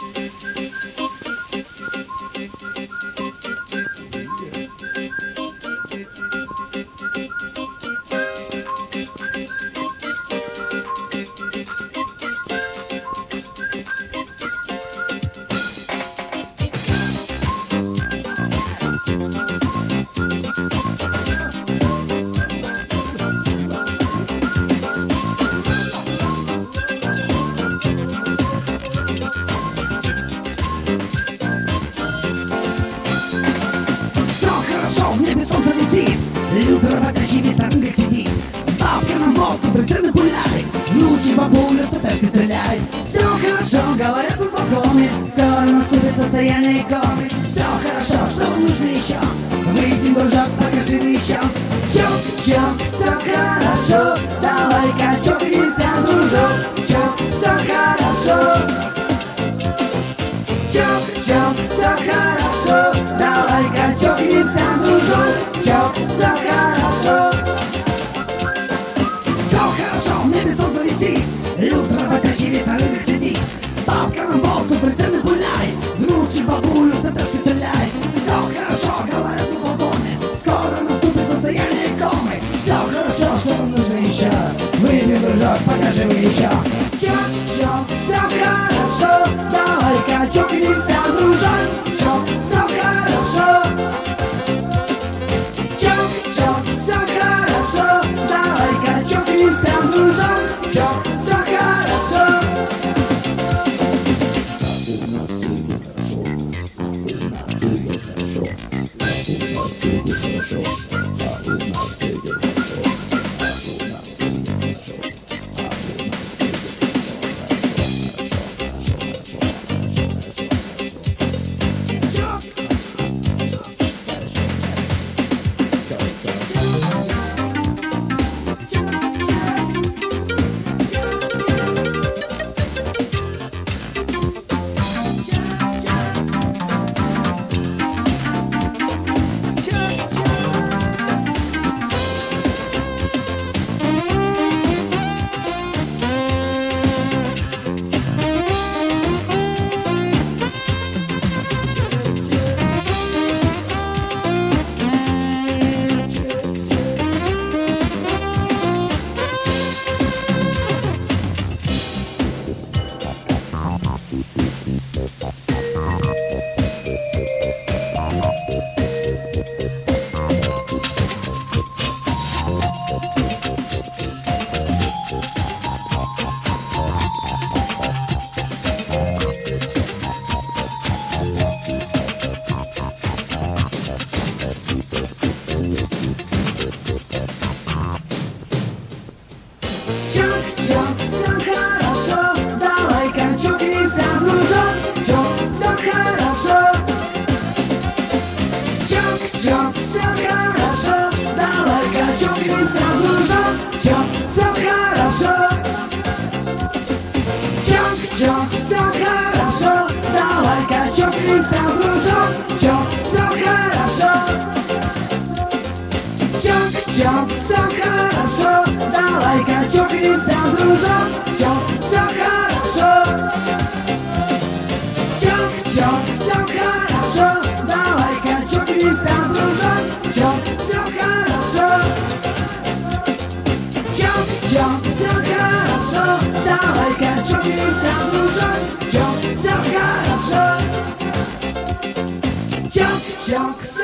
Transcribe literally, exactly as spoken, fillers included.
Люд работящий в сторонках сидит, бабка на молку, драгоценный пуляет, лучше бабуля в пташки стреляет. Все хорошо, говорят на знакомые, скоро наступит состояние комы. Все хорошо, что вам нужно еще? Выпьем, дружок, покажи мне еще. Чок-чок, все хорошо, давай-ка чокнемся, дружок. Чок, все хорошо. Чок-чок, все хорошо, давай-ка чокнемся, дружок. Чок, все хорошо. Все хорошо, мне без солнца висит, люд работящий весь на рынок сидит, бабка на молку, драгоценный пуляет, внучек бабулю в татарке стреляет. Все хорошо, говорят в вагоне, скоро наступит состояние комы. Все хорошо, что вам нужно еще? Выпей, дружок, покажи мне еще. Чок-чок, все хорошо, давай-ка чокнемся, дружок. Чок, все хорошо. Чок-чок, все хорошо, давай-ка чокнемся, дружок. Чок, все хорошо. У нас все будет хорошо, а у нас все будет хорошо, а у нас все будет хорошо, а у нас все будет хорошо, Чок, все хорошо, давай-ка чокнемся, дружок. Чок, все хорошо. Чок-чок, все хорошо, давай-ка чокнемся, дружок. Чок, все хорошо. Чок-чок, все хорошо, давай-ка чокнемся, дружок. Чок, все хорошо. Чок-чок, все хорошо, давай-ка чокнемся, дружок. Чок, все хорошо. Чок-чок, все хорошо, давай-ка чокнемся, дружок. Чок, все хорошо. Чок-чок, все хорошо, давай-ка чокнемся, дружок. Чок, все хорошо. Чок-чок, все